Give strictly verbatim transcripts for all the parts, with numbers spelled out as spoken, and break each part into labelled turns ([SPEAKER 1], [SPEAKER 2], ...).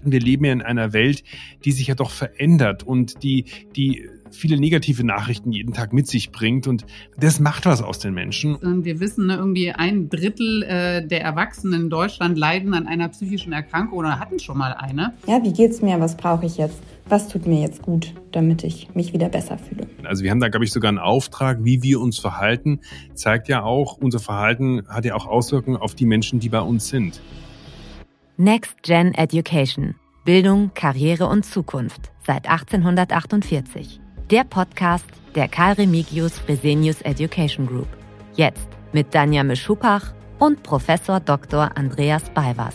[SPEAKER 1] Wir leben ja in einer Welt, die sich ja doch verändert und die, die viele negative Nachrichten jeden Tag mit sich bringt. Und das macht was aus den Menschen.
[SPEAKER 2] Wir wissen, ne, irgendwie ein Drittel äh, der Erwachsenen in Deutschland leiden an einer psychischen Erkrankung oder hatten schon mal eine.
[SPEAKER 3] Ja, wie geht's mir? Was brauche ich jetzt? Was tut mir jetzt gut, damit ich mich wieder besser fühle?
[SPEAKER 1] Also wir haben da, glaube ich, sogar einen Auftrag, wie wir uns verhalten. Zeigt ja auch, unser Verhalten hat ja auch Auswirkungen auf die Menschen, die bei uns sind.
[SPEAKER 4] Next Gen Education. Bildung, Karriere und Zukunft. Seit achtzehnhundertachtundvierzig. Der Podcast der Karl-Remigius-Fresenius Education Group. Jetzt mit Danja Mischupach und Professor Doktor Andreas Beiwers.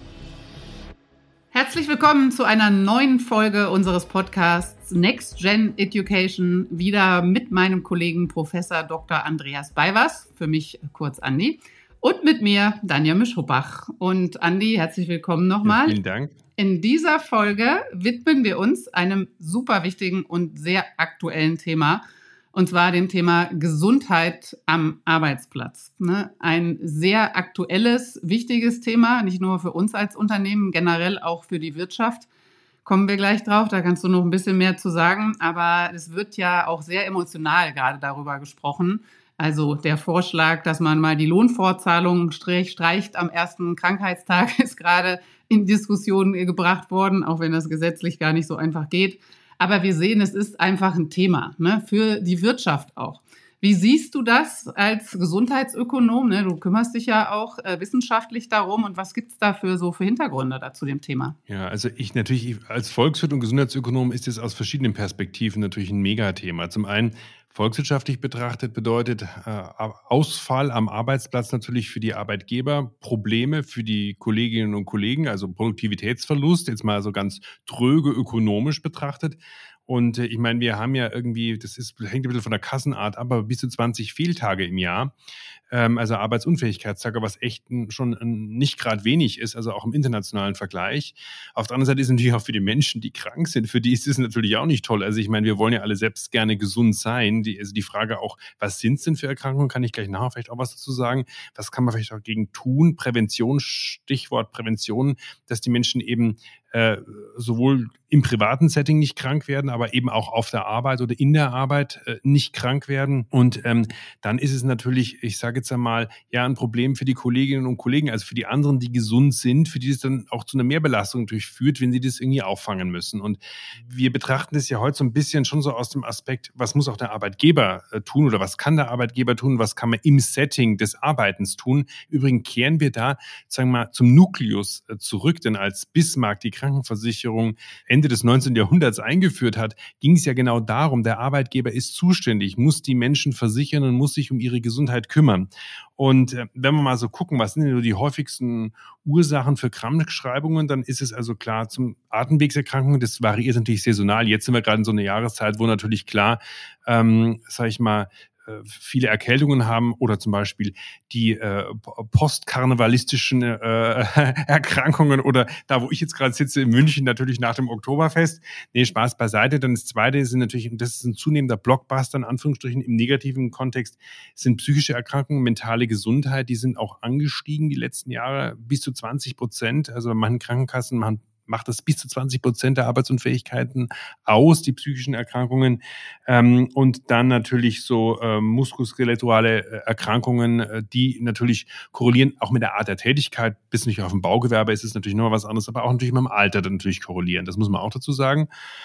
[SPEAKER 2] Herzlich willkommen zu einer neuen Folge unseres Podcasts Next Gen Education. Wieder mit meinem Kollegen Professor Doktor Andreas Beiwers, für mich kurz Andi, und mit mir Danja Mischupach. Und Andi, herzlich willkommen nochmal.
[SPEAKER 1] Ja, vielen Dank.
[SPEAKER 2] In dieser Folge widmen wir uns einem super wichtigen und sehr aktuellen Thema, und zwar dem Thema Gesundheit am Arbeitsplatz. Ein sehr aktuelles, wichtiges Thema, nicht nur für uns als Unternehmen, generell auch für die Wirtschaft. Kommen wir gleich drauf, da kannst du noch ein bisschen mehr zu sagen, aber es wird ja auch sehr emotional gerade darüber gesprochen. Also der Vorschlag, dass man mal die Lohnfortzahlung streicht am ersten Krankheitstag, ist gerade in Diskussion gebracht worden, auch wenn das gesetzlich gar nicht so einfach geht. Aber wir sehen, es ist einfach ein Thema, ne, für die Wirtschaft auch. Wie siehst du das als Gesundheitsökonom? Ne? Du kümmerst dich ja auch äh, wissenschaftlich darum. Und was gibt's da für so für Hintergründe da zu dem Thema?
[SPEAKER 1] Ja, also ich natürlich als Volkswirt und Gesundheitsökonom ist es aus verschiedenen Perspektiven natürlich ein Megathema. Zum einen volkswirtschaftlich betrachtet bedeutet äh, Ausfall am Arbeitsplatz natürlich für die Arbeitgeber Probleme für die Kolleginnen und Kollegen, also Produktivitätsverlust, jetzt mal so ganz dröge ökonomisch betrachtet. Und äh, ich meine, wir haben ja irgendwie, das ist, hängt ein bisschen von der Kassenart ab, aber bis zu zwanzig Fehltage im Jahr, ähm, also Arbeitsunfähigkeitstage, was echt n, schon n, nicht gerade wenig ist, also auch im internationalen Vergleich. Auf der anderen Seite ist es natürlich auch für die Menschen, die krank sind, für die ist es natürlich auch nicht toll. Also ich meine, wir wollen ja alle selbst gerne gesund sein. Die, also die Frage auch, was sind es denn für Erkrankungen, kann ich gleich nachher vielleicht auch was dazu sagen. Was kann man vielleicht auch dagegen tun? Prävention, Stichwort Prävention, dass die Menschen eben äh, sowohl im privaten Setting nicht krank werden, aber eben auch auf der Arbeit oder in der Arbeit äh, nicht krank werden. Und ähm, dann ist es natürlich, ich sage jetzt einmal, ja ein Problem für die Kolleginnen und Kollegen, also für die anderen, die gesund sind, für die es dann auch zu einer Mehrbelastung durchführt, wenn sie das irgendwie auffangen müssen. Und wir betrachten das ja heute so ein bisschen schon so aus dem Aspekt, was muss auch der Arbeitgeber äh, tun oder was kann der Arbeitgeber tun, was kann man im Setting des Arbeitens tun. Übrigens kehren wir da, sagen wir mal, zum Nukleus äh, zurück, denn als Bismarck die Krankenversicherung Ende des neunzehnten Jahrhunderts eingeführt hat, ging es ja genau darum, der Arbeitgeber ist zuständig, muss die Menschen versichern und muss sich um ihre Gesundheit kümmern. Und äh, wenn wir mal so gucken, was sind denn die häufigsten Ursachen für Krankschreibungen, dann ist es also klar zum Atemwegserkrankungen, das variiert natürlich saisonal. Jetzt sind wir gerade in so einer Jahreszeit, wo natürlich klar, ähm, sag ich mal, viele Erkältungen haben oder zum Beispiel die äh, postkarnevalistischen äh, Erkrankungen oder da, wo ich jetzt gerade sitze in München, natürlich nach dem Oktoberfest. Nee, Spaß beiseite. Dann das Zweite sind natürlich, und das ist ein zunehmender Blockbuster in Anführungsstrichen im negativen Kontext, sind psychische Erkrankungen, mentale Gesundheit, die sind auch angestiegen die letzten Jahre bis zu zwanzig Prozent. Also bei manchen Krankenkassen machen macht das bis zu zwanzig Prozent der Arbeitsunfähigkeiten aus, die psychischen Erkrankungen. Ähm, und dann natürlich so äh, muskuloskelettale Erkrankungen, äh, die natürlich korrelieren, auch mit der Art der Tätigkeit. Bis nicht auf dem Baugewerbe ist es natürlich noch was anderes, aber auch natürlich mit dem Alter dann natürlich korrelieren. Das muss man auch dazu sagen.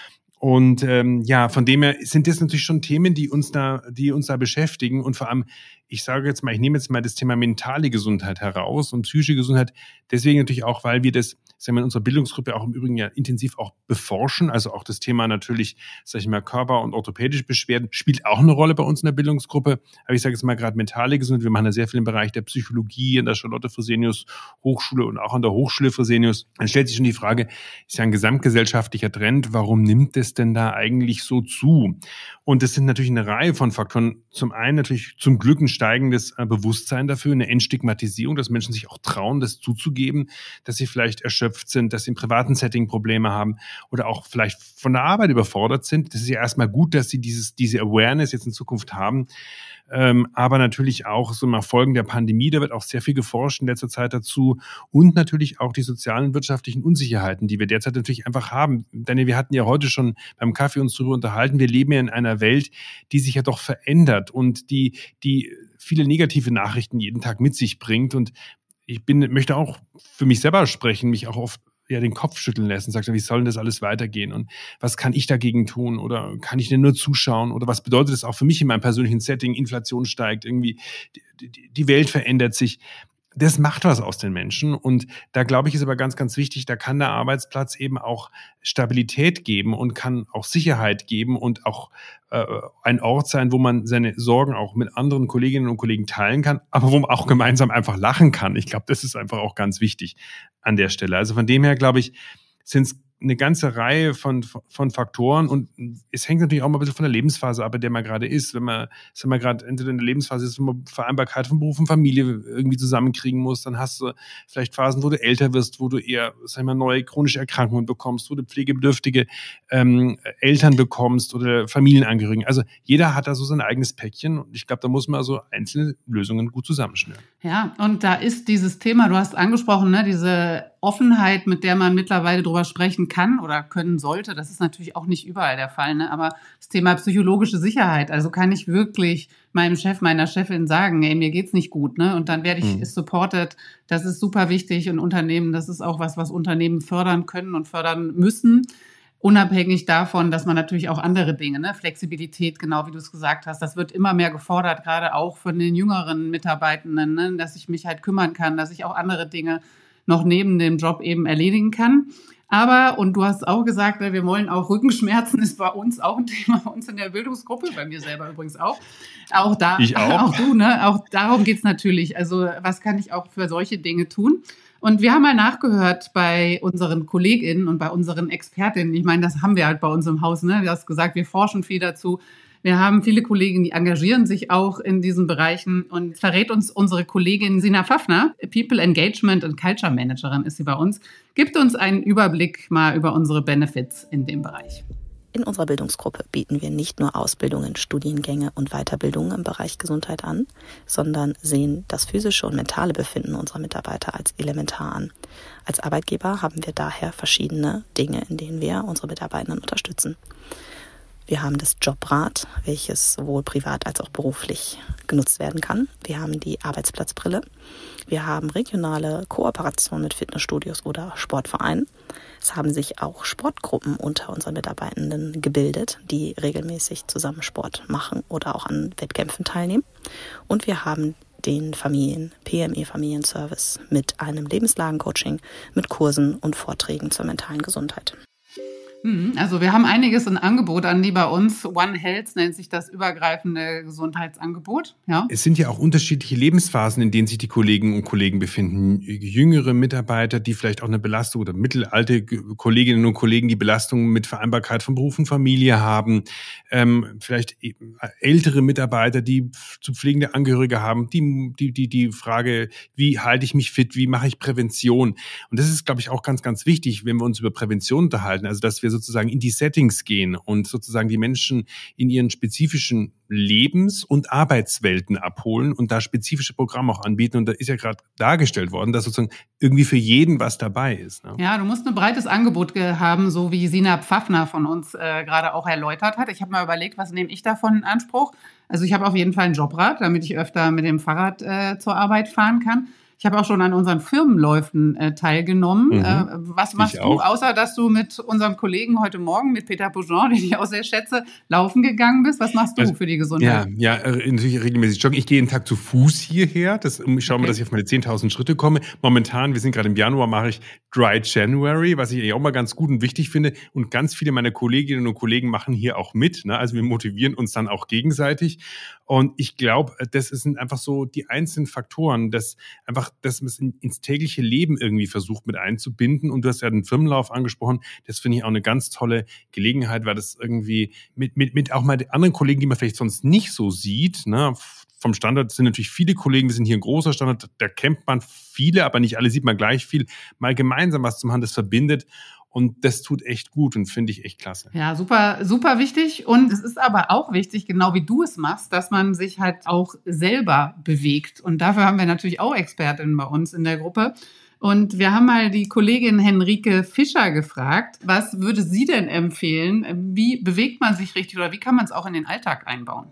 [SPEAKER 1] Und ähm, ja, von dem her sind das natürlich schon Themen, die uns da, die uns da beschäftigen. Und vor allem, ich sage jetzt mal, ich nehme jetzt mal das Thema mentale Gesundheit heraus und psychische Gesundheit. Deswegen natürlich auch, weil wir das, sagen wir, in unserer Bildungsgruppe auch im Übrigen ja intensiv auch beforschen. Also auch das Thema natürlich, sage ich mal, Körper- und orthopädische Beschwerden spielt auch eine Rolle bei uns in der Bildungsgruppe. Aber ich sage jetzt mal gerade mentale Gesundheit. Wir machen ja sehr viel im Bereich der Psychologie in der Charlotte Fresenius Hochschule und auch an der Hochschule Fresenius. Dann stellt sich schon die Frage, ist ja ein gesamtgesellschaftlicher Trend, warum nimmt es denn da eigentlich so zu? Und das sind natürlich eine Reihe von Faktoren. Zum einen natürlich zum Glück ein steigendes Bewusstsein dafür, eine Entstigmatisierung, dass Menschen sich auch trauen, das zuzugeben, dass sie vielleicht erschöpft sind, dass sie im privaten Setting Probleme haben oder auch vielleicht von der Arbeit überfordert sind. Das ist ja erstmal gut, dass sie dieses, diese Awareness jetzt in Zukunft haben. ähm, aber natürlich auch so mal Folgen der Pandemie, da wird auch sehr viel geforscht in letzter Zeit dazu und natürlich auch die sozialen und wirtschaftlichen Unsicherheiten, die wir derzeit natürlich einfach haben. Denn wir hatten ja heute schon beim Kaffee uns darüber unterhalten, wir leben ja in einer Welt, die sich ja doch verändert und die, die viele negative Nachrichten jeden Tag mit sich bringt. Und ich bin, möchte auch für mich selber sprechen, mich auch oft ja den Kopf schütteln lässt und sagt, wie soll denn das alles weitergehen und was kann ich dagegen tun oder kann ich denn nur zuschauen oder was bedeutet das auch für mich in meinem persönlichen Setting? Inflation steigt, irgendwie die, die Welt verändert sich. Das macht was aus den Menschen und da glaube ich, ist aber ganz, ganz wichtig, da kann der Arbeitsplatz eben auch Stabilität geben und kann auch Sicherheit geben und auch äh, ein Ort sein, wo man seine Sorgen auch mit anderen Kolleginnen und Kollegen teilen kann, aber wo man auch gemeinsam einfach lachen kann. Ich glaube, das ist einfach auch ganz wichtig an der Stelle. Also von dem her, glaube ich, sind es eine ganze Reihe von, von Faktoren und es hängt natürlich auch mal ein bisschen von der Lebensphase ab, in der man gerade ist. Wenn man, wenn man gerade entweder in der Lebensphase ist, wo man Vereinbarkeit von Beruf und Familie irgendwie zusammenkriegen muss, dann hast du vielleicht Phasen, wo du älter wirst, wo du eher, sag ich mal, neue chronische Erkrankungen bekommst, wo du pflegebedürftige ähm, Eltern bekommst oder Familienangehörigen. Also jeder hat da so sein eigenes Päckchen und ich glaube, da muss man also einzelne Lösungen gut zusammenschnüren.
[SPEAKER 2] Ja, und da ist dieses Thema, du hast angesprochen, ne, diese Offenheit, mit der man mittlerweile drüber sprechen kann oder können sollte, das ist natürlich auch nicht überall der Fall, ne? Aber das Thema psychologische Sicherheit, also kann ich wirklich meinem Chef, meiner Chefin sagen, ey, mir geht's nicht gut, ne? Und dann werde ich mhm. supported, das ist super wichtig und Unternehmen, das ist auch was, was Unternehmen fördern können und fördern müssen, unabhängig davon, dass man natürlich auch andere Dinge, ne, Flexibilität, genau wie du es gesagt hast, das wird immer mehr gefordert, gerade auch von den jüngeren Mitarbeitenden, ne, dass ich mich halt kümmern kann, dass ich auch andere Dinge noch neben dem Job eben erledigen kann. Aber, und du hast auch gesagt, wir wollen auch Rückenschmerzen, ist bei uns auch ein Thema, bei uns in der Bildungsgruppe, bei mir selber übrigens auch. Auch da,
[SPEAKER 1] ich auch.
[SPEAKER 2] auch du, ne? Auch darum geht's natürlich. Also, was kann ich auch für solche Dinge tun? Und wir haben mal nachgehört bei unseren KollegInnen und bei unseren Expertinnen. Ich meine, das haben wir halt bei uns im Haus, ne? Du hast gesagt, wir forschen viel dazu. Wir haben viele Kolleginnen, die engagieren sich auch in diesen Bereichen und verrät uns unsere Kollegin Sina Pfaffner, People Engagement und Culture Managerin ist sie bei uns, gibt uns einen Überblick mal über unsere Benefits in dem Bereich.
[SPEAKER 5] In unserer Bildungsgruppe bieten wir nicht nur Ausbildungen, Studiengänge und Weiterbildungen im Bereich Gesundheit an, sondern sehen das physische und mentale Befinden unserer Mitarbeiter als elementar an. Als Arbeitgeber haben wir daher verschiedene Dinge, in denen wir unsere Mitarbeitenden unterstützen. Wir haben das Jobrad, welches sowohl privat als auch beruflich genutzt werden kann. Wir haben die Arbeitsplatzbrille. Wir haben regionale Kooperationen mit Fitnessstudios oder Sportvereinen. Es haben sich auch Sportgruppen unter unseren Mitarbeitenden gebildet, die regelmäßig zusammen Sport machen oder auch an Wettkämpfen teilnehmen. Und wir haben den Familien, P M E-Familienservice mit einem Lebenslagencoaching, mit Kursen und Vorträgen zur mentalen Gesundheit.
[SPEAKER 2] Also wir haben einiges in Angebot an die bei uns. One Health nennt sich das übergreifende Gesundheitsangebot. Ja.
[SPEAKER 1] Es sind ja auch unterschiedliche Lebensphasen, in denen sich die Kolleginnen und Kollegen befinden. Jüngere Mitarbeiter, die vielleicht auch eine Belastung oder mittelalte Kolleginnen und Kollegen, die Belastungen mit Vereinbarkeit von Beruf und Familie haben. Ähm, vielleicht ältere Mitarbeiter, die zu pflegende Angehörige haben. Die, die, die, die Frage, wie halte ich mich fit? Wie mache ich Prävention? Und das ist, glaube ich, auch ganz, ganz wichtig, wenn wir uns über Prävention unterhalten. Also, dass wir sozusagen in die Settings gehen und sozusagen die Menschen in ihren spezifischen Lebens- und Arbeitswelten abholen und da spezifische Programme auch anbieten. Und da ist ja gerade dargestellt worden, dass sozusagen irgendwie für jeden was dabei ist. Ne?
[SPEAKER 2] Ja, du musst ein breites Angebot haben, so wie Sina Pfaffner von uns äh, gerade auch erläutert hat. Ich habe mal überlegt, was nehme ich davon in Anspruch? Also ich habe auf jeden Fall ein Jobrad, damit ich öfter mit dem Fahrrad äh, zur Arbeit fahren kann. Ich habe auch schon an unseren Firmenläufen äh, teilgenommen. Mhm. Äh, was machst ich du, auch. Außer dass du mit unserem Kollegen heute Morgen, mit Peter Poujon, den ich auch sehr schätze, laufen gegangen bist? Was machst du also, für die Gesundheit?
[SPEAKER 1] Ja, ja, natürlich regelmäßig joggen. Ich gehe jeden Tag zu Fuß hierher. Das, ich schaue okay. mal, dass ich auf meine zehntausend Schritte komme. Momentan, wir sind gerade im Januar, mache ich Dry January, was ich eigentlich auch mal ganz gut und wichtig finde. Und ganz viele meiner Kolleginnen und Kollegen machen hier auch mit. Ne? Also wir motivieren uns dann auch gegenseitig. Und ich glaube, das sind einfach so die einzelnen Faktoren, dass einfach, dass man es in, ins tägliche Leben irgendwie versucht mit einzubinden. Und du hast ja den Firmenlauf angesprochen. Das finde ich auch eine ganz tolle Gelegenheit, weil das irgendwie mit, mit, mit auch mal den anderen Kollegen, die man vielleicht sonst nicht so sieht, ne? Vom Standort sind natürlich viele Kollegen, wir sind hier ein großer Standort, da kennt man viele, aber nicht alle sieht man gleich viel, mal gemeinsam was zu machen, das verbindet. Und das tut echt gut und finde ich echt klasse.
[SPEAKER 2] Ja, super, super wichtig. Und es ist aber auch wichtig, genau wie du es machst, dass man sich halt auch selber bewegt. Und dafür haben wir natürlich auch Expertinnen bei uns in der Gruppe. Und wir haben mal die Kollegin Henrike Fischer gefragt, was würde sie denn empfehlen? Wie bewegt man sich richtig oder wie kann man es auch in den Alltag einbauen?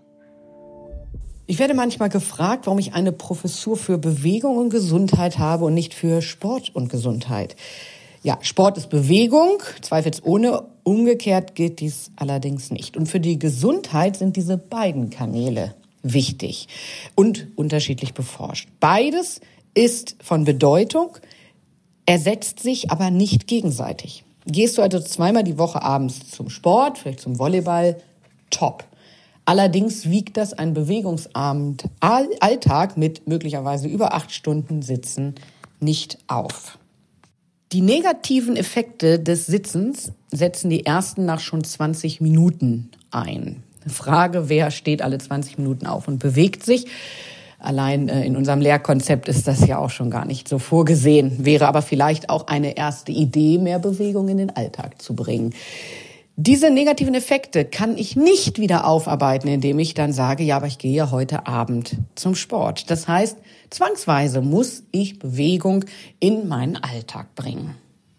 [SPEAKER 6] Ich werde manchmal gefragt, warum ich eine Professur für Bewegung und Gesundheit habe und nicht für Sport und Gesundheit. Ja, Sport ist Bewegung, zweifelsohne. Umgekehrt gilt dies allerdings nicht. Und für die Gesundheit sind diese beiden Kanäle wichtig und unterschiedlich beforscht. Beides ist von Bedeutung, ersetzt sich aber nicht gegenseitig. Gehst du also zweimal die Woche abends zum Sport, vielleicht zum Volleyball, top. Allerdings wiegt das ein bewegungsarmen Alltag mit möglicherweise über acht Stunden Sitzen nicht auf. Die negativen Effekte des Sitzens setzen die ersten nach schon zwanzig Minuten ein. Frage, wer steht alle zwanzig Minuten auf und bewegt sich? Allein äh, in unserem Lehrkonzept ist das ja auch schon gar nicht so vorgesehen. Wäre aber vielleicht auch eine erste Idee, mehr Bewegung in den Alltag zu bringen. Diese negativen Effekte kann ich nicht wieder aufarbeiten, indem ich dann sage, ja, aber ich gehe heute Abend zum Sport. Das heißt, zwangsweise muss ich Bewegung in meinen Alltag bringen.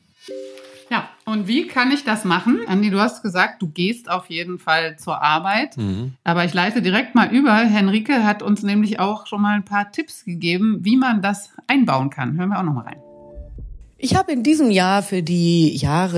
[SPEAKER 2] Ja, und wie kann ich das machen? Andi, du hast gesagt, du gehst auf jeden Fall zur Arbeit. Mhm. Aber ich leite direkt mal über. Henrike hat uns nämlich auch schon mal ein paar Tipps gegeben, wie man das einbauen kann. Hören wir auch noch mal rein.
[SPEAKER 6] Ich habe in diesem Jahr für die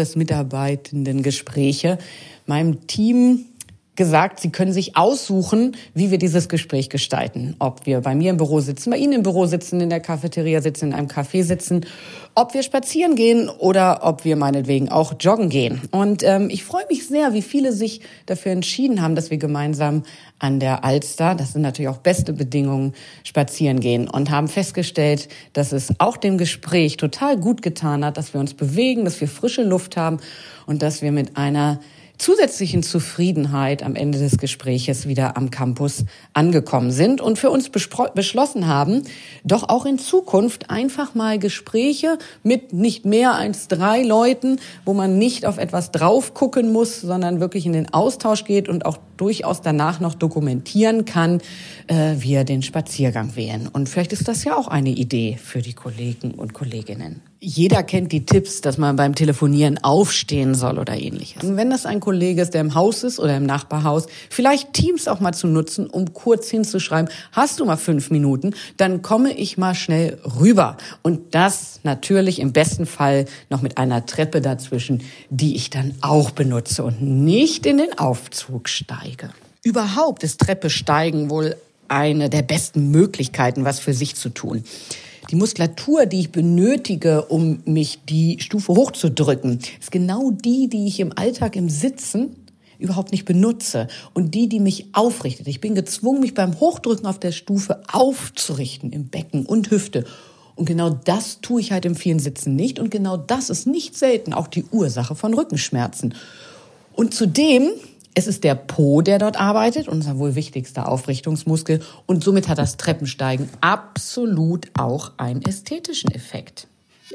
[SPEAKER 6] Jahresmitarbeitendengespräche meinem Team gesagt, sie können sich aussuchen, wie wir dieses Gespräch gestalten. Ob wir bei mir im Büro sitzen, bei Ihnen im Büro sitzen, in der Cafeteria sitzen, in einem Café sitzen, ob wir spazieren gehen oder ob wir meinetwegen auch joggen gehen. Und ähm, ich freue mich sehr, wie viele sich dafür entschieden haben, dass wir gemeinsam an der Alster, das sind natürlich auch beste Bedingungen, spazieren gehen und haben festgestellt, dass es auch dem Gespräch total gut getan hat, dass wir uns bewegen, dass wir frische Luft haben und dass wir mit einer zusätzlichen Zufriedenheit am Ende des Gespräches wieder am Campus angekommen sind und für uns bespro- beschlossen haben, doch auch in Zukunft einfach mal Gespräche mit nicht mehr als drei Leuten, wo man nicht auf etwas drauf gucken muss, sondern wirklich in den Austausch geht und auch durchaus danach noch dokumentieren kann, äh, wir den Spaziergang wählen. Und vielleicht ist das ja auch eine Idee für die Kollegen und Kolleginnen. Jeder kennt die Tipps, dass man beim Telefonieren aufstehen soll oder ähnliches. Und wenn das ein Kollege ist, der im Haus ist oder im Nachbarhaus, vielleicht Teams auch mal zu nutzen, um kurz hinzuschreiben, hast du mal fünf Minuten, dann komme ich mal schnell rüber. Und das natürlich im besten Fall noch mit einer Treppe dazwischen, die ich dann auch benutze und nicht in den Aufzug steige. Überhaupt ist Treppe steigen wohl eine der besten Möglichkeiten, was für sich zu tun. Die Muskulatur, die ich benötige, um mich die Stufe hochzudrücken, ist genau die, die ich im Alltag im Sitzen überhaupt nicht benutze und die, die mich aufrichtet. Ich bin gezwungen, mich beim Hochdrücken auf der Stufe aufzurichten im Becken und Hüfte. Und genau das tue ich halt im vielen Sitzen nicht. Und genau das ist nicht selten auch die Ursache von Rückenschmerzen. Und zudem, es ist der Po, der dort arbeitet, unser wohl wichtigster Aufrichtungsmuskel. Und somit hat das Treppensteigen absolut auch einen ästhetischen Effekt.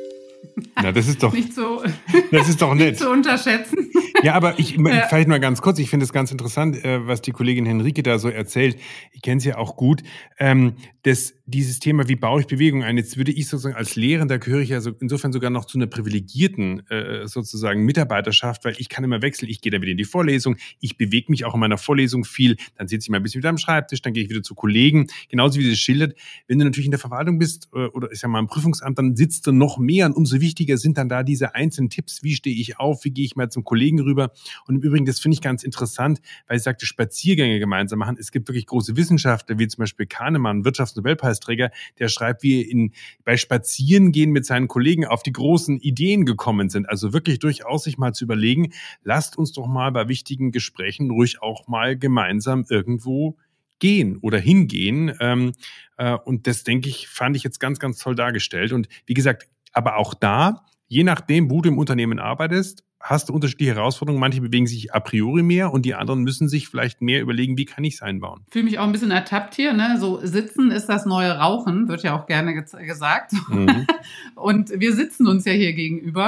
[SPEAKER 1] Na, das ist doch,
[SPEAKER 2] nicht so,
[SPEAKER 1] das ist doch nett.
[SPEAKER 2] Nicht zu unterschätzen.
[SPEAKER 1] Ja, aber ich, ja. vielleicht mal ganz kurz, ich finde es ganz interessant, was die Kollegin Henrike da so erzählt. Ich kenne es ja auch gut. Ähm, das, dieses Thema, wie baue ich Bewegung ein? Jetzt würde ich sozusagen als Lehrender gehöre ich ja so, insofern sogar noch zu einer privilegierten äh, sozusagen Mitarbeiterschaft, weil ich kann immer wechseln. Ich gehe da wieder in die Vorlesung, ich bewege mich auch in meiner Vorlesung viel, dann sitze ich mal ein bisschen wieder am Schreibtisch, dann gehe ich wieder zu Kollegen. Genauso wie sie es schildert. Wenn du natürlich in der Verwaltung bist äh, oder ist ja mal im Prüfungsamt, dann sitzt du noch mehr und umso wichtiger sind dann da diese einzelnen Tipps. Wie stehe ich auf? Wie gehe ich mal zum Kollegen rüber? Und im Übrigen, das finde ich ganz interessant, weil ich sagte, Spaziergänge gemeinsam machen. Es gibt wirklich große Wissenschaftler, wie zum Beispiel Kahnemann, Wirtschaftsnobelpreisträger, der schreibt, wie in, bei Spazierengehen mit seinen Kollegen auf die großen Ideen gekommen sind. Also wirklich durchaus sich mal zu überlegen, lasst uns doch mal bei wichtigen Gesprächen ruhig auch mal gemeinsam irgendwo gehen oder hingehen. Ähm, äh, und das, denke ich, fand ich jetzt ganz, ganz toll dargestellt. Und wie gesagt, aber auch da, je nachdem, wo du im Unternehmen arbeitest, hast du unterschiedliche Herausforderungen. Manche bewegen sich a priori mehr und die anderen müssen sich vielleicht mehr überlegen, wie kann ich es einbauen.
[SPEAKER 2] Ich fühle mich auch ein bisschen ertappt hier. Ne? So sitzen ist das neue Rauchen, wird ja auch gerne ge- gesagt. Mhm. Und wir sitzen uns ja hier gegenüber.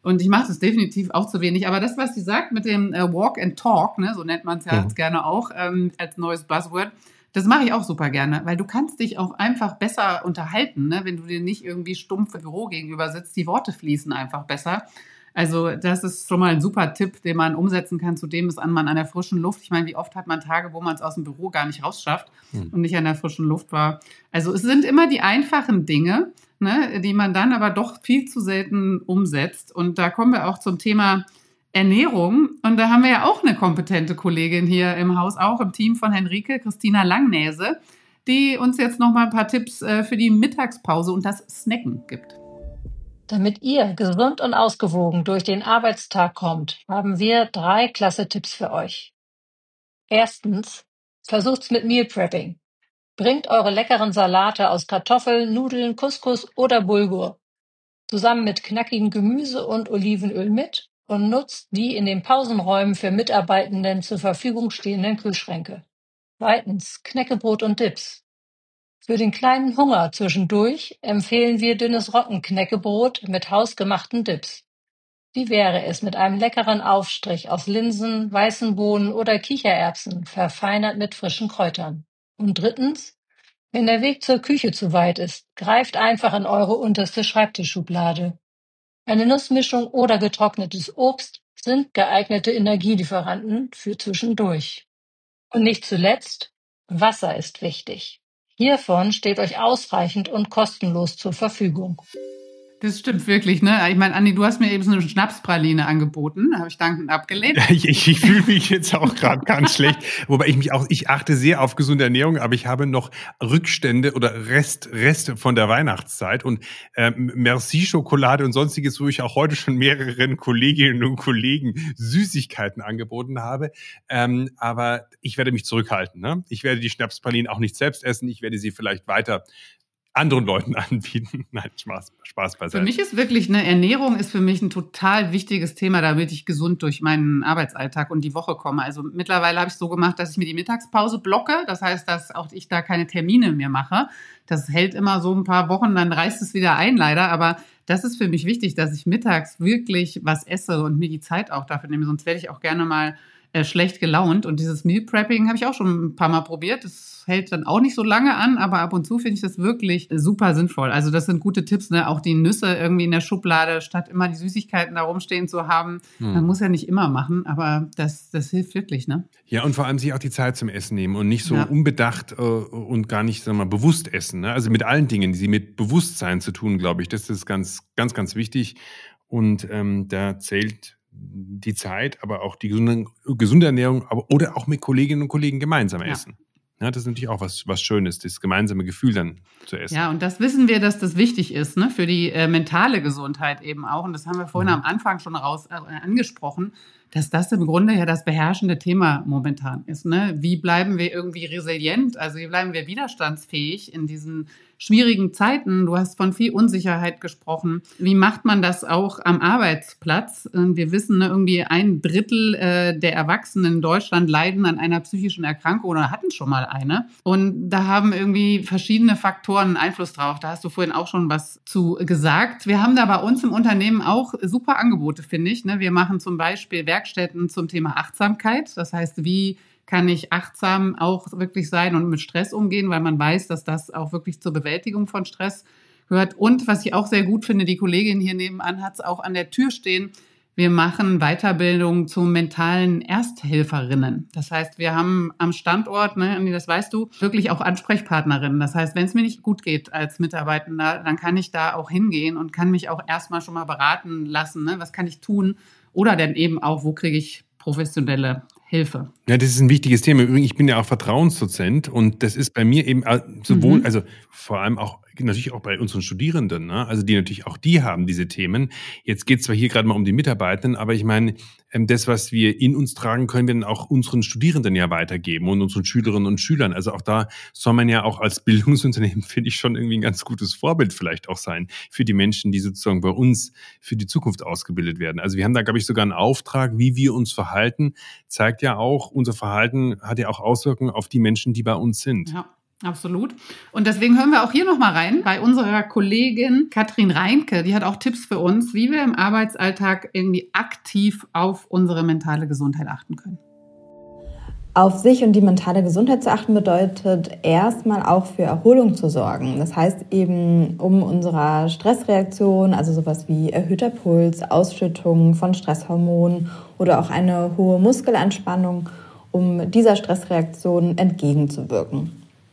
[SPEAKER 2] Und ich mache das definitiv auch zu wenig. Aber das, was sie sagt mit dem äh, Walk and Talk, ne, so nennt man es ja jetzt gerne auch ähm, als neues Buzzword, das mache ich auch super gerne, weil du kannst dich auch einfach besser unterhalten, ne, wenn du dir nicht irgendwie stumpf im Büro gegenüber sitzt. Die Worte fließen einfach besser. Also das ist schon mal ein super Tipp, den man umsetzen kann, zudem ist man an der frischen Luft. Ich meine, wie oft hat man Tage, wo man es aus dem Büro gar nicht rausschafft hm. und nicht an der frischen Luft war. Also es sind immer die einfachen Dinge, ne, die man dann aber doch viel zu selten umsetzt. Und da kommen wir auch zum Thema Ernährung. Und da haben wir ja auch eine kompetente Kollegin hier im Haus, auch im Team von Henrike, Christina Langnäse, die uns jetzt noch mal ein paar Tipps für die Mittagspause und das Snacken gibt.
[SPEAKER 7] Damit ihr gesund und ausgewogen durch den Arbeitstag kommt, haben wir drei klasse Tipps für euch. Erstens, versucht's mit Meal Prepping. Bringt eure leckeren Salate aus Kartoffeln, Nudeln, Couscous oder Bulgur zusammen mit knackigem Gemüse und Olivenöl mit und nutzt die in den Pausenräumen für Mitarbeitenden zur Verfügung stehenden Kühlschränke. Zweitens, Knäckebrot und Dips. Für den kleinen Hunger zwischendurch empfehlen wir dünnes Roggenknäckebrot mit hausgemachten Dips. Wie wäre es mit einem leckeren Aufstrich aus Linsen, weißen Bohnen oder Kichererbsen, verfeinert mit frischen Kräutern? Und drittens, wenn der Weg zur Küche zu weit ist, greift einfach in eure unterste Schreibtischschublade. Eine Nussmischung oder getrocknetes Obst sind geeignete Energielieferanten für zwischendurch. Und nicht zuletzt, Wasser ist wichtig. Hiervon steht euch ausreichend und kostenlos zur Verfügung.
[SPEAKER 2] Das stimmt wirklich, ne? Ich meine, Andi, du hast mir eben so eine Schnapspraline angeboten, habe ich dankend abgelehnt.
[SPEAKER 1] Ich, ich, ich fühle mich jetzt auch gerade ganz schlecht, wobei ich mich auch, ich achte sehr auf gesunde Ernährung, aber ich habe noch Rückstände oder Rest, Reste von der Weihnachtszeit und ähm, Merci-Schokolade und sonstiges, wo ich auch heute schon mehreren Kolleginnen und Kollegen Süßigkeiten angeboten habe. Ähm, aber ich werde mich zurückhalten, ne? Ich werde die Schnapspralinen auch nicht selbst essen, ich werde sie vielleicht weiter anderen Leuten anbieten. Nein, Spaß, Spaß beiseite.
[SPEAKER 2] Für mich ist wirklich eine Ernährung ist für mich ein total wichtiges Thema, damit ich gesund durch meinen Arbeitsalltag und die Woche komme. Also mittlerweile habe ich es so gemacht, dass ich mir die Mittagspause blocke. Das heißt, dass auch ich da keine Termine mehr mache. Das hält immer so ein paar Wochen, dann reißt es wieder ein leider. Aber das ist für mich wichtig, dass ich mittags wirklich was esse und mir die Zeit auch dafür nehme. Sonst werde ich auch gerne mal äh, schlecht gelaunt. Und dieses Meal Prepping habe ich auch schon ein paar Mal probiert. Das hält dann auch nicht so lange an, aber ab und zu finde ich das wirklich super sinnvoll. Also das sind gute Tipps, ne? Auch die Nüsse irgendwie in der Schublade, statt immer die Süßigkeiten da rumstehen zu haben. Hm. Man muss ja nicht immer machen, aber das, das hilft wirklich, ne?
[SPEAKER 1] Ja, und vor allem sich auch die Zeit zum Essen nehmen und nicht so ja. unbedacht äh, und gar nicht, sagen wir mal, bewusst essen. Ne? Also mit allen Dingen, die mit Bewusstsein zu tun, glaube ich, das ist ganz, ganz, ganz wichtig. Und ähm, da zählt die Zeit, aber auch die gesunde, gesunde Ernährung, aber, oder auch mit Kolleginnen und Kollegen gemeinsam ja. essen. Ja, das ist natürlich auch was, was Schönes, das gemeinsame Gefühl dann zu essen.
[SPEAKER 2] Ja, und das wissen wir, dass das wichtig ist, ne, für die äh, mentale Gesundheit eben auch. Und das haben wir vorhin mhm. am Anfang schon raus äh, angesprochen, dass das im Grunde ja das beherrschende Thema momentan ist. Ne? Wie bleiben wir irgendwie resilient? Also wie bleiben wir widerstandsfähig in diesen schwierigen Zeiten? Du hast von viel Unsicherheit gesprochen. Wie macht man das auch am Arbeitsplatz? Wir wissen, ne, irgendwie ein Drittel äh, der Erwachsenen in Deutschland leiden an einer psychischen Erkrankung oder hatten schon mal eine. Und da haben irgendwie verschiedene Faktoren einen Einfluss drauf. Da hast du vorhin auch schon was zu gesagt. Wir haben da bei uns im Unternehmen auch super Angebote, finde ich. Ne? Wir machen zum Beispiel Werkstätten zum Thema Achtsamkeit. Das heißt, wie kann ich achtsam auch wirklich sein und mit Stress umgehen, weil man weiß, dass das auch wirklich zur Bewältigung von Stress gehört. Und was ich auch sehr gut finde, die Kollegin hier nebenan hat es auch an der Tür stehen. Wir machen Weiterbildung zu mentalen Ersthelferinnen. Das heißt, wir haben am Standort, ne, Andi, das weißt du, wirklich auch Ansprechpartnerinnen. Das heißt, wenn es mir nicht gut geht als Mitarbeitender, dann kann ich da auch hingehen und kann mich auch erstmal schon mal beraten lassen. Ne? Was kann ich tun? Oder dann eben auch, wo kriege ich professionelle Hilfe?
[SPEAKER 1] Ja, das ist ein wichtiges Thema. Übrigens, ich bin ja auch Vertrauensdozent und das ist bei mir eben sowohl, mhm. also vor allem auch natürlich auch bei unseren Studierenden, ne? Also die natürlich auch die haben diese Themen. Jetzt geht es zwar hier gerade mal um die Mitarbeitenden, aber ich meine, das, was wir in uns tragen, können wir dann auch unseren Studierenden ja weitergeben und unseren Schülerinnen und Schülern. Also auch da soll man ja auch als Bildungsunternehmen, finde ich, schon irgendwie ein ganz gutes Vorbild vielleicht auch sein für die Menschen, die sozusagen bei uns für die Zukunft ausgebildet werden. Also wir haben da, glaube ich, sogar einen Auftrag, wie wir uns verhalten, zeigt ja auch, unser Verhalten hat ja auch Auswirkungen auf die Menschen, die bei uns sind.
[SPEAKER 2] Ja. Absolut. Und deswegen hören wir auch hier nochmal rein bei unserer Kollegin Katrin Reinke. Die hat auch Tipps für uns, wie wir im Arbeitsalltag irgendwie aktiv auf unsere mentale Gesundheit achten können.
[SPEAKER 3] Auf sich und die mentale Gesundheit zu achten bedeutet erstmal auch für Erholung zu sorgen. Das heißt eben, um unserer Stressreaktion, also sowas wie erhöhter Puls, Ausschüttung von Stresshormonen oder auch eine hohe Muskelanspannung, um dieser Stressreaktion entgegenzuwirken.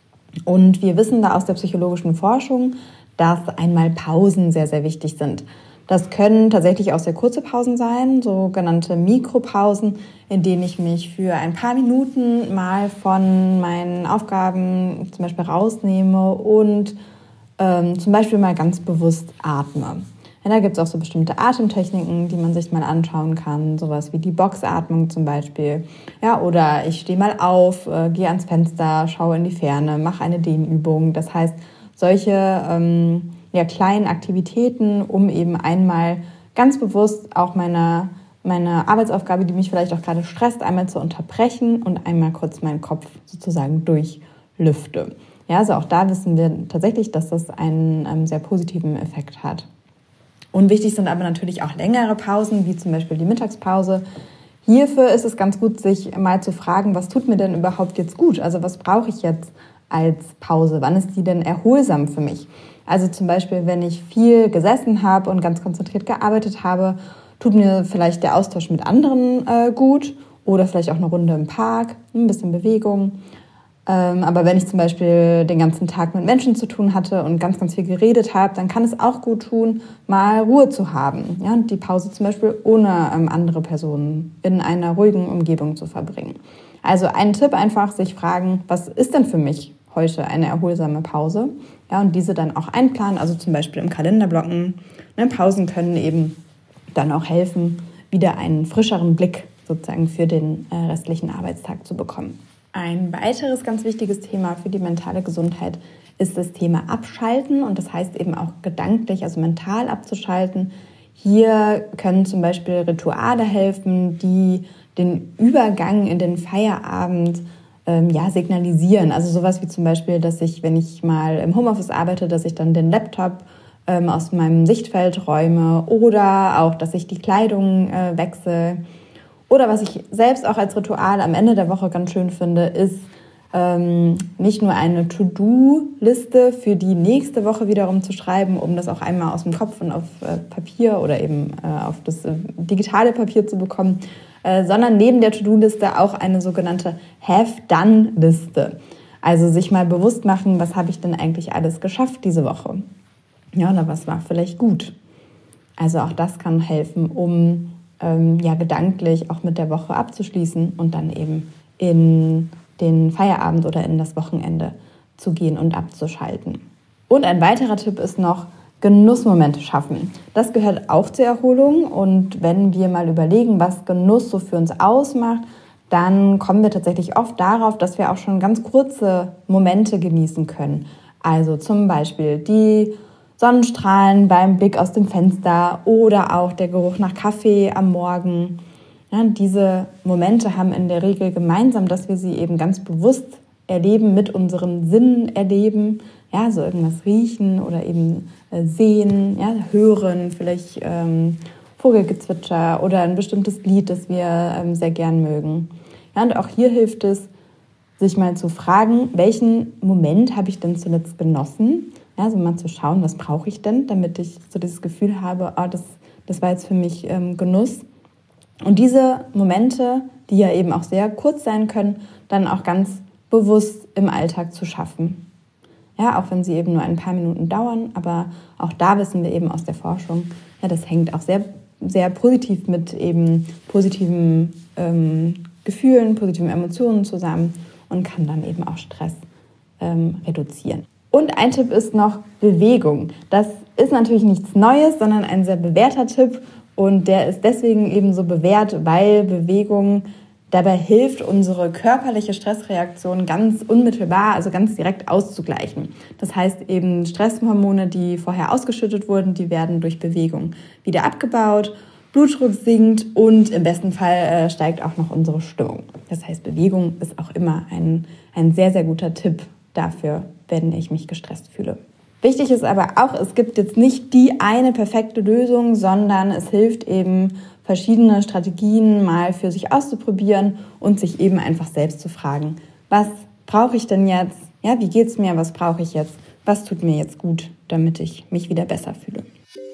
[SPEAKER 3] Und wir wissen da aus der psychologischen Forschung, dass einmal Pausen sehr, sehr wichtig sind. Das können tatsächlich auch sehr kurze Pausen sein, sogenannte Mikropausen, in denen ich mich für ein paar Minuten mal von meinen Aufgaben zum Beispiel rausnehme und ähm, zum Beispiel mal ganz bewusst atme. Ja, da gibt es auch so bestimmte Atemtechniken, die man sich mal anschauen kann, sowas wie die Boxatmung zum Beispiel. Ja, oder ich stehe mal auf, äh, gehe ans Fenster, schaue in die Ferne, mache eine Dehnübung. Das heißt, solche ähm, ja, kleinen Aktivitäten, um eben einmal ganz bewusst auch meine, meine Arbeitsaufgabe, die mich vielleicht auch gerade stresst, einmal zu unterbrechen und einmal kurz meinen Kopf sozusagen durchlüfte. Ja, also auch da wissen wir tatsächlich, dass das einen ähm, sehr positiven Effekt hat. Und wichtig sind aber natürlich auch längere Pausen, wie zum Beispiel die Mittagspause. Hierfür ist es ganz gut, sich mal zu fragen, was tut mir denn überhaupt jetzt gut? Also was brauche ich jetzt als Pause? Wann ist die denn erholsam für mich? Also zum Beispiel, wenn ich viel gesessen habe und ganz konzentriert gearbeitet habe, tut mir vielleicht der Austausch mit anderen äh, gut oder vielleicht auch eine Runde im Park, ein bisschen Bewegung. Ähm, aber wenn ich zum Beispiel den ganzen Tag mit Menschen zu tun hatte und ganz, ganz viel geredet habe, dann kann es auch gut tun, mal Ruhe zu haben. Ja, und die Pause zum Beispiel ohne ähm, andere Personen in einer ruhigen Umgebung zu verbringen. Also ein Tipp einfach, sich fragen, was ist denn für mich heute eine erholsame Pause? Ja, und diese dann auch einplanen, also zum Beispiel im Kalender blocken. Ne, Pausen können eben dann auch helfen, wieder einen frischeren Blick sozusagen für den äh, restlichen Arbeitstag zu bekommen. Ein weiteres ganz wichtiges Thema für die mentale Gesundheit ist das Thema Abschalten und das heißt eben auch gedanklich, also mental abzuschalten. Hier können zum Beispiel Rituale helfen, die den Übergang in den Feierabend ähm, ja, signalisieren. Also sowas wie zum Beispiel, dass ich, wenn ich mal im Homeoffice arbeite, dass ich dann den Laptop ähm, aus meinem Sichtfeld räume oder auch, dass ich die Kleidung äh, wechsle. Oder was ich selbst auch als Ritual am Ende der Woche ganz schön finde, ist ähm, nicht nur eine To-Do-Liste für die nächste Woche wiederum zu schreiben, um das auch einmal aus dem Kopf und auf äh, Papier oder eben äh, auf das äh, digitale Papier zu bekommen, äh, sondern neben der To-Do-Liste auch eine sogenannte Have-Done-Liste. Also sich mal bewusst machen, was habe ich denn eigentlich alles geschafft diese Woche? Ja, oder was war vielleicht gut? Also auch das kann helfen, um ja, gedanklich auch mit der Woche abzuschließen und dann eben in den Feierabend oder in das Wochenende zu gehen und abzuschalten. Und ein weiterer Tipp ist noch, Genussmomente schaffen. Das gehört auch zur Erholung und wenn wir mal überlegen, was Genuss so für uns ausmacht, dann kommen wir tatsächlich oft darauf, dass wir auch schon ganz kurze Momente genießen können. Also zum Beispiel die Sonnenstrahlen beim Blick aus dem Fenster oder auch der Geruch nach Kaffee am Morgen. Ja, diese Momente haben in der Regel gemeinsam, dass wir sie eben ganz bewusst erleben, mit unseren Sinnen erleben. Ja, so irgendwas riechen oder eben äh, sehen, ja, hören, vielleicht ähm, Vogelgezwitscher oder ein bestimmtes Lied, das wir ähm, sehr gern mögen. Ja, und auch hier hilft es, sich mal zu fragen, welchen Moment habe ich denn zuletzt genossen? Ja, also mal zu schauen, was brauche ich denn, damit ich so dieses Gefühl habe, oh, das, das war jetzt für mich ähm, Genuss. Und diese Momente, die ja eben auch sehr kurz sein können, dann auch ganz bewusst im Alltag zu schaffen. Ja, auch wenn sie eben nur ein paar Minuten dauern, aber auch da wissen wir eben aus der Forschung, ja, das hängt auch sehr, sehr positiv mit eben positiven ähm, Gefühlen, positiven Emotionen zusammen und kann dann eben auch Stress ähm, reduzieren. Und ein Tipp ist noch Bewegung. Das ist natürlich nichts Neues, sondern ein sehr bewährter Tipp. Und der ist deswegen eben so bewährt, weil Bewegung dabei hilft, unsere körperliche Stressreaktion ganz unmittelbar, also ganz direkt auszugleichen. Das heißt eben Stresshormone, die vorher ausgeschüttet wurden, die werden durch Bewegung wieder abgebaut, Blutdruck sinkt und im besten Fall äh, steigt auch noch unsere Stimmung. Das heißt, Bewegung ist auch immer ein, ein sehr, sehr guter Tipp dafür, wenn ich mich gestresst fühle. Wichtig ist aber auch, es gibt jetzt nicht die eine perfekte Lösung, sondern es hilft eben, verschiedene Strategien mal für sich auszuprobieren und sich eben einfach selbst zu fragen, was brauche ich denn jetzt? Ja, wie geht's mir? Was brauche ich jetzt? Was tut mir jetzt gut, damit ich mich wieder besser fühle?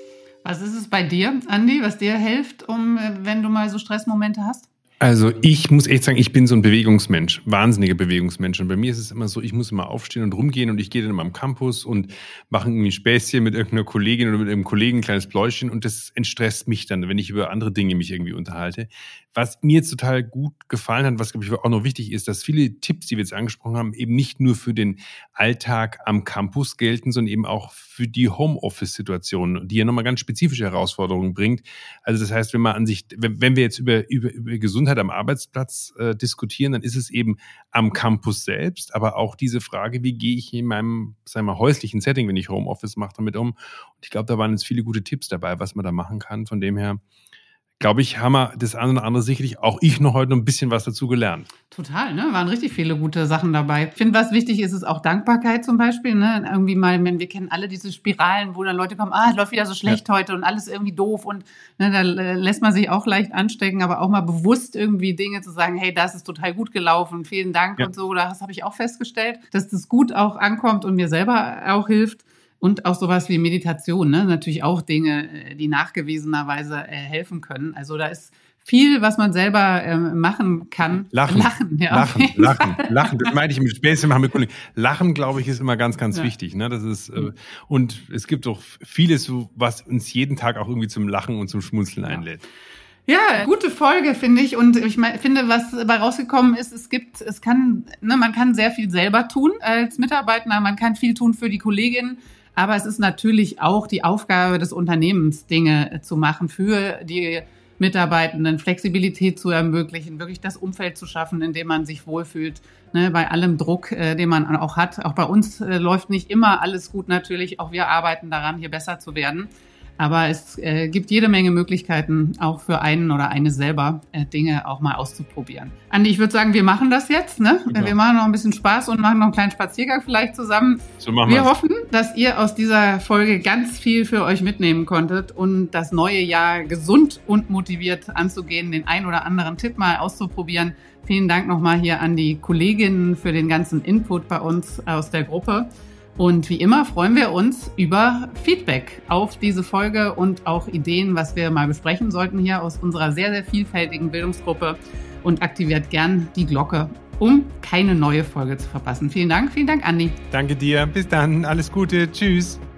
[SPEAKER 2] Was ist es bei dir, Andi, was dir hilft, um, wenn du mal so Stressmomente hast?
[SPEAKER 1] Also ich muss echt sagen, ich bin so ein Bewegungsmensch, wahnsinniger Bewegungsmensch. Und bei mir ist es immer so, ich muss immer aufstehen und rumgehen und ich gehe dann immer am Campus und mache irgendwie ein Späßchen mit irgendeiner Kollegin oder mit einem Kollegen, ein kleines Pläuschen und das entstresst mich dann, wenn ich über andere Dinge mich irgendwie unterhalte. Was mir jetzt total gut gefallen hat, was glaube ich auch noch wichtig ist, dass viele Tipps, die wir jetzt angesprochen haben, eben nicht nur für den Alltag am Campus gelten, sondern eben auch für die Homeoffice-Situation, die ja nochmal ganz spezifische Herausforderungen bringt. Also das heißt, wenn man an sich, wenn, wenn wir jetzt über, über, über Gesundheit am Arbeitsplatz äh, diskutieren, dann ist es eben am Campus selbst, aber auch diese Frage, wie gehe ich in meinem, sagen wir mal, häuslichen Setting, wenn ich Homeoffice mache, damit um. Und ich glaube, da waren jetzt viele gute Tipps dabei, was man da machen kann. Von dem her, glaube ich, haben wir das eine oder andere sicherlich, auch ich noch heute noch ein bisschen was dazu gelernt.
[SPEAKER 2] Total, ne? Waren richtig viele gute Sachen dabei. Ich finde, was wichtig ist, ist auch Dankbarkeit zum Beispiel, ne? Irgendwie mal, wenn wir kennen alle diese Spiralen, wo dann Leute kommen, ah, es läuft wieder so schlecht ja. heute und alles irgendwie doof und ne, da lässt man sich auch leicht anstecken, aber auch mal bewusst irgendwie Dinge zu sagen, hey, das ist total gut gelaufen, vielen Dank ja. und so. Das habe ich auch festgestellt, dass das gut auch ankommt und mir selber auch hilft. Und auch sowas wie Meditation, ne? Natürlich auch Dinge, die nachgewiesenerweise äh, helfen können. Also da ist viel, was man selber äh, machen kann.
[SPEAKER 1] Lachen,
[SPEAKER 2] lachen, ja,
[SPEAKER 1] lachen, lachen, lachen. Das meine ich mit Späßchen machen mit Kollegen. Lachen, glaube ich, ist immer ganz, ganz ja. wichtig. Ne? Das ist äh, und es gibt auch vieles, was uns jeden Tag auch irgendwie zum Lachen und zum Schmunzeln ja. einlädt.
[SPEAKER 2] Ja, gute Folge, finde ich. Und ich mein, finde, was dabei rausgekommen ist, es gibt, es kann, ne, man kann sehr viel selber tun als Mitarbeiter. Man kann viel tun für die Kolleginnen. Aber es ist natürlich auch die Aufgabe des Unternehmens, Dinge zu machen für die Mitarbeitenden, Flexibilität zu ermöglichen, wirklich das Umfeld zu schaffen, in dem man sich wohlfühlt, ne, bei allem Druck, äh, den man auch hat. Auch bei uns äh, läuft nicht immer alles gut natürlich. Auch wir arbeiten daran, hier besser zu werden. Aber es äh, gibt jede Menge Möglichkeiten, auch für einen oder eine selber äh, Dinge auch mal auszuprobieren. Andi, ich würde sagen, wir machen das jetzt. Ne? Genau. Wir machen noch ein bisschen Spaß und machen noch einen kleinen Spaziergang vielleicht zusammen.
[SPEAKER 1] So machen
[SPEAKER 2] wir
[SPEAKER 1] wir's.
[SPEAKER 2] hoffen, dass ihr aus dieser Folge ganz viel für euch mitnehmen konntet und das neue Jahr gesund und motiviert anzugehen, den ein oder anderen Tipp mal auszuprobieren. Vielen Dank nochmal hier an die Kolleginnen für den ganzen Input bei uns aus der Gruppe. Und wie immer freuen wir uns über Feedback auf diese Folge und auch Ideen, was wir mal besprechen sollten hier aus unserer sehr, sehr vielfältigen Bildungsgruppe. Und aktiviert gern die Glocke, um keine neue Folge zu verpassen. Vielen Dank, vielen Dank, Andi.
[SPEAKER 1] Danke dir, bis dann, alles Gute, tschüss.